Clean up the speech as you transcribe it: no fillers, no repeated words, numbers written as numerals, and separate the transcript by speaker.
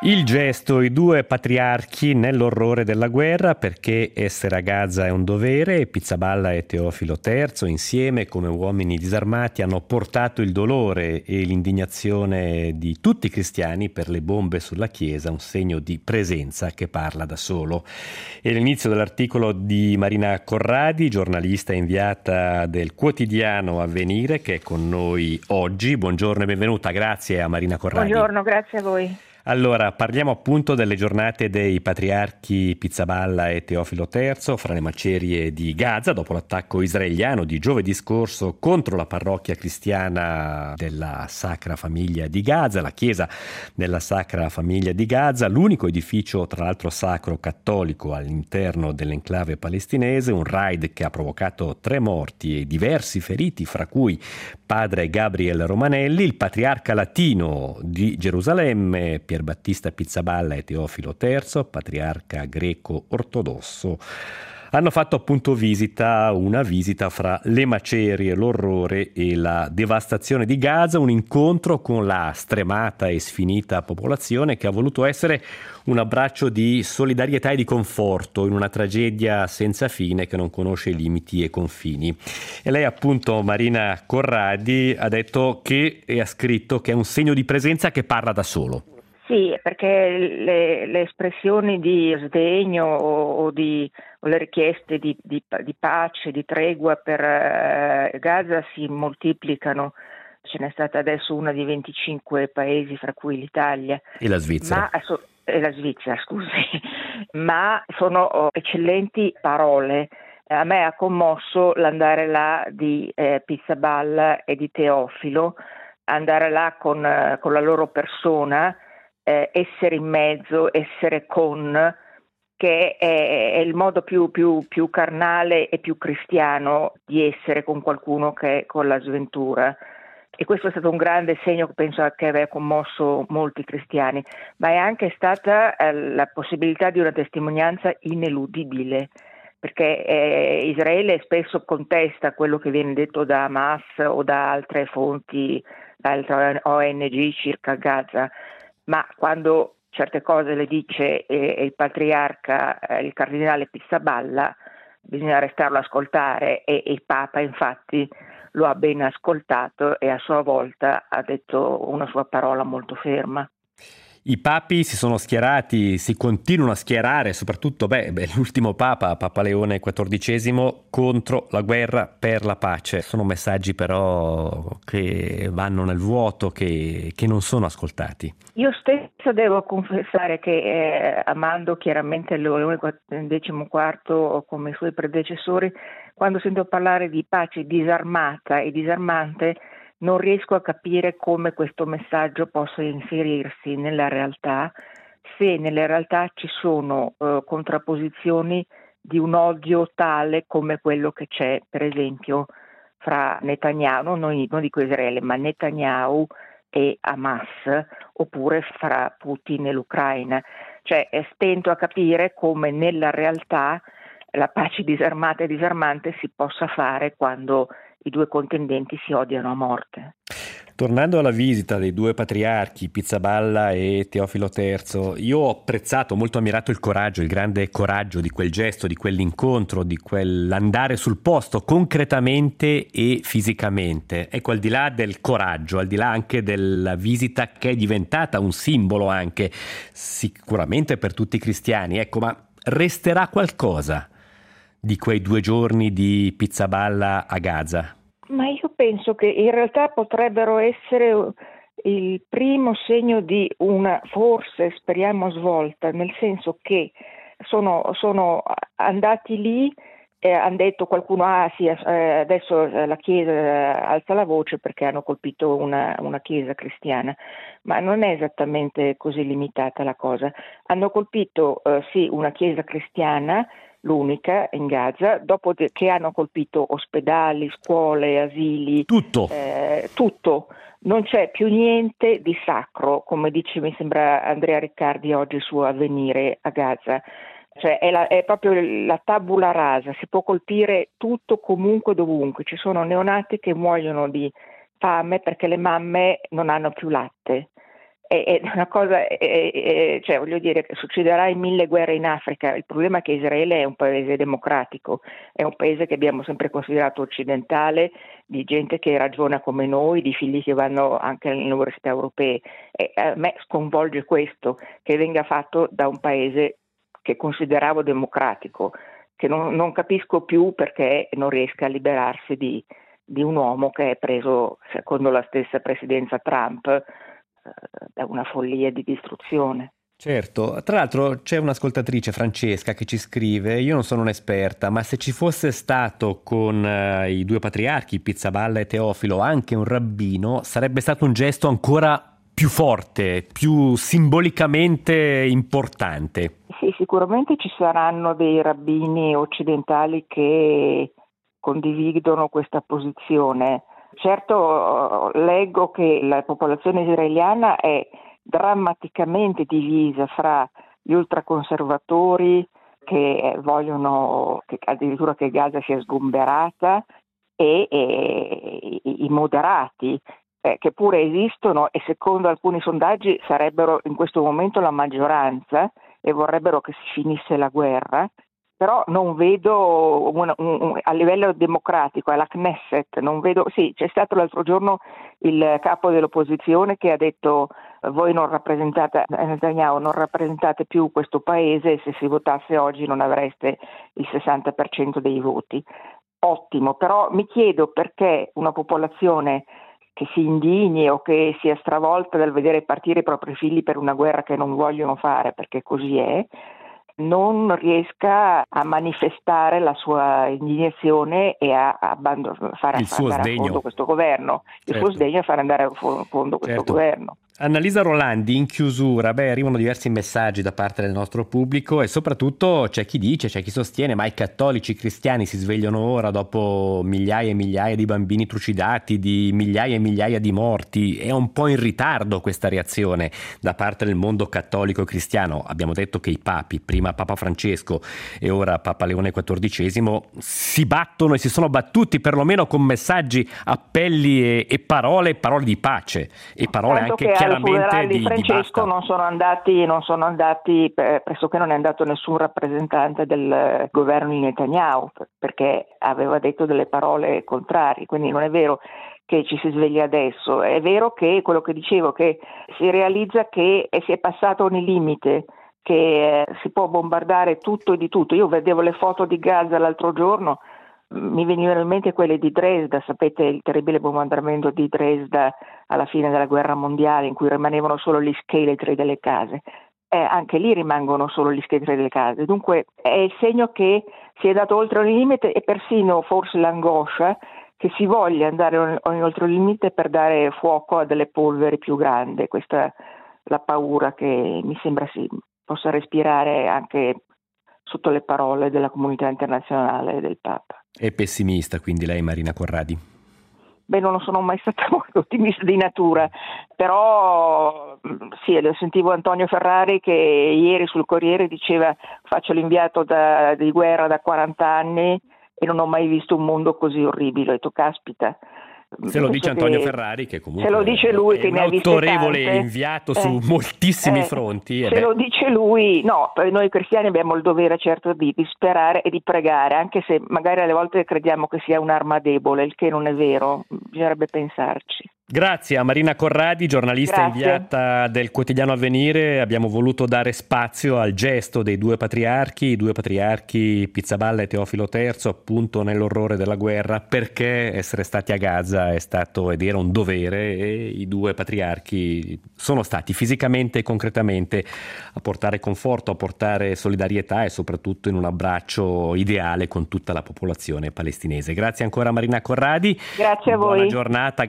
Speaker 1: Il gesto, i due patriarchi nell'orrore della guerra, perché essere a Gaza è un dovere, e Pizzaballa e Teofilo III insieme come uomini disarmati hanno portato il dolore e l'indignazione di tutti i cristiani per le bombe sulla chiesa, un segno di presenza che parla da solo. E l'inizio dell'articolo di Marina Corradi, giornalista inviata del quotidiano Avvenire, che è con noi oggi. Buongiorno e benvenuta, grazie a Marina Corradi.
Speaker 2: Buongiorno, grazie a voi.
Speaker 1: Allora, parliamo appunto delle giornate dei patriarchi Pizzaballa e Teofilo III fra le macerie di Gaza dopo l'attacco israeliano di giovedì scorso contro la parrocchia cristiana della Sacra Famiglia di Gaza, la chiesa della Sacra Famiglia di Gaza, l'unico edificio tra l'altro sacro cattolico all'interno dell'enclave palestinese, un raid che ha provocato 3 morti e diversi feriti, fra cui padre Gabriel Romanelli, il patriarca latino di Gerusalemme, Pier Battista Pizzaballa e Teofilo III, patriarca greco-ortodosso, hanno fatto appunto una visita fra le macerie, l'orrore e la devastazione di Gaza, un incontro con la stremata e sfinita popolazione che ha voluto essere un abbraccio di solidarietà e di conforto in una tragedia senza fine che non conosce limiti e confini. E lei appunto, Marina Corradi, ha detto che e ha scritto che è un segno di presenza che parla da solo.
Speaker 2: Sì, perché le espressioni di sdegno o le richieste di pace, di tregua per Gaza si moltiplicano. Ce n'è stata adesso una di 25 paesi, fra cui l'Italia.
Speaker 1: E la Svizzera.
Speaker 2: E la Svizzera, scusi. Ma sono eccellenti parole. A me ha commosso l'andare là di Pizzaballa e di Teofilo, andare là con la loro persona, essere in mezzo, essere che è il modo più carnale e più cristiano di essere con qualcuno che è con la sventura. E questo è stato un grande segno che penso che aveva commosso molti cristiani, ma è anche stata la possibilità di una testimonianza ineludibile, perché Israele spesso contesta quello che viene detto da Hamas o da altre fonti, da altre ONG circa Gaza, ma quando certe cose le dice il patriarca, il cardinale Pizzaballa, bisogna restarlo a ascoltare, e il Papa infatti lo ha ben ascoltato e a sua volta ha detto una sua parola molto ferma.
Speaker 1: I papi si sono schierati, si continuano a schierare, soprattutto l'ultimo Papa Leone XIV, contro la guerra per la pace. Sono messaggi però che vanno nel vuoto, che non sono ascoltati.
Speaker 2: Io stesso devo confessare che amando chiaramente Leone XIV come i suoi predecessori, quando sento parlare di pace disarmata e disarmante, non riesco a capire come questo messaggio possa inserirsi nella realtà, se nella realtà ci sono contrapposizioni di un odio tale come quello che c'è, per esempio, fra Netanyahu, non dico Israele, ma Netanyahu e Hamas, oppure fra Putin e l'Ucraina. Cioè, stento a capire come nella realtà la pace disarmata e disarmante si possa fare quando i due contendenti si odiano a morte.
Speaker 1: Tornando alla visita dei due patriarchi, Pizzaballa e Teofilo III, io ho apprezzato, molto ammirato il coraggio, il grande coraggio di quel gesto, di quell'incontro, di quell'andare sul posto concretamente e fisicamente. Ecco, al di là del coraggio, al di là anche della visita che è diventata un simbolo anche sicuramente per tutti i cristiani, ecco, ma resterà qualcosa di quei 2 giorni di Pizzaballa a Gaza?
Speaker 2: Ma io penso che in realtà potrebbero essere il primo segno di una, forse speriamo, svolta, nel senso che sono andati lì e hanno detto qualcuno, sì, adesso la Chiesa alza la voce perché hanno colpito una Chiesa cristiana, ma non è esattamente così limitata la cosa. Hanno colpito, sì, una Chiesa cristiana, l'unica in Gaza, dopo che hanno colpito ospedali, scuole, asili,
Speaker 1: Tutto.
Speaker 2: tutto. Non c'è più niente di sacro, come dice, mi sembra, Andrea Riccardi oggi su Avvenire a Gaza. Cioè è proprio la tabula rasa, si può colpire tutto, comunque, dovunque. Ci sono neonati che muoiono di fame perché le mamme non hanno più latte. è una cosa, cioè voglio dire, succederà in 1000 guerre in Africa. Il problema è che Israele è un paese democratico, è un paese che abbiamo sempre considerato occidentale, di gente che ragiona come noi, di figli che vanno anche alle università europee. E a me sconvolge questo, che venga fatto da un paese che consideravo democratico, che non capisco più perché non riesca a liberarsi di un uomo che è preso, secondo la stessa presidenza Trump, da una follia di distruzione.
Speaker 1: Certo, tra l'altro c'è un'ascoltatrice, Francesca, che ci scrive: io non sono un'esperta, ma se ci fosse stato con i due patriarchi, Pizzaballa e Teofilo, anche un rabbino, sarebbe stato un gesto ancora più forte, più simbolicamente importante.
Speaker 2: Sì, sicuramente ci saranno dei rabbini occidentali che condividono questa posizione. Certo, leggo che la popolazione israeliana è drammaticamente divisa fra gli ultraconservatori che vogliono addirittura che Gaza sia sgomberata e i moderati che pure esistono e secondo alcuni sondaggi sarebbero in questo momento la maggioranza e vorrebbero che si finisse la guerra. Però non vedo a livello democratico, alla Knesset, non vedo, sì, c'è stato l'altro giorno il capo dell'opposizione che ha detto voi non rappresentate, Netanyahu, non rappresentate più questo paese e se si votasse oggi non avreste il 60% dei voti. Ottimo, però mi chiedo perché una popolazione che si indigni o che sia stravolta dal vedere partire i propri figli per una guerra che non vogliono fare, perché così è, non riesca a manifestare la sua indignazione e a fare andare a fondo questo governo, il suo sdegno a fare andare a fondo questo governo.
Speaker 1: Annalisa Rolandi, in chiusura, arrivano diversi messaggi da parte del nostro pubblico e soprattutto c'è chi sostiene ma i cattolici cristiani si svegliano ora dopo migliaia e migliaia di bambini trucidati, di migliaia e migliaia di morti. È un po' in ritardo questa reazione da parte del mondo cattolico cristiano. Abbiamo detto che i papi, prima Papa Francesco e ora Papa Leone XIV, si battono e si sono battuti perlomeno con messaggi, appelli e parole di pace e parole
Speaker 2: tanto
Speaker 1: anche chiaramente
Speaker 2: di Francesco non sono andati pressoché non è andato nessun rappresentante del governo di Netanyahu perché aveva detto delle parole contrarie, quindi non è vero che ci si sveglia adesso, è vero che quello che dicevo, che si realizza che si è passato ogni limite, che si può bombardare tutto e di tutto. Io vedevo le foto di Gaza l'altro giorno, mi venivano in mente quelle di Dresda, sapete il terribile bombardamento di Dresda alla fine della guerra mondiale in cui rimanevano solo gli scheletri delle case. Anche lì rimangono solo gli scheletri delle case, dunque è il segno che si è dato oltre ogni limite e persino forse l'angoscia che si voglia andare oltre il limite per dare fuoco a delle polveri più grandi. Questa è la paura che mi sembra si possa respirare anche sotto le parole della comunità internazionale e del Papa.
Speaker 1: È pessimista quindi lei, Marina Corradi?
Speaker 2: Non sono mai stata molto ottimista di natura, però sì, sentivo Antonio Ferrari che ieri sul Corriere diceva faccio l'inviato di guerra da 40 anni e non ho mai visto un mondo così orribile. Ho detto caspita.
Speaker 1: Se lo dice Antonio Ferrari, che comunque
Speaker 2: se lo dice lui, che
Speaker 1: è un autorevole inviato su moltissimi fronti.
Speaker 2: Se lo dice lui, no, noi cristiani abbiamo il dovere certo di sperare e di pregare, anche se magari alle volte crediamo che sia un'arma debole, il che non è vero, bisognerebbe pensarci.
Speaker 1: Grazie a Marina Corradi, giornalista inviata del quotidiano Avvenire. Abbiamo voluto dare spazio al gesto dei due patriarchi Pizzaballa e Teofilo III, appunto nell'orrore della guerra, perché essere stati a Gaza è stato ed era un dovere e i due patriarchi sono stati fisicamente e concretamente a portare conforto, a portare solidarietà e soprattutto in un abbraccio ideale con tutta la popolazione palestinese. Grazie ancora Marina Corradi.
Speaker 2: Grazie a voi.
Speaker 1: Buona giornata.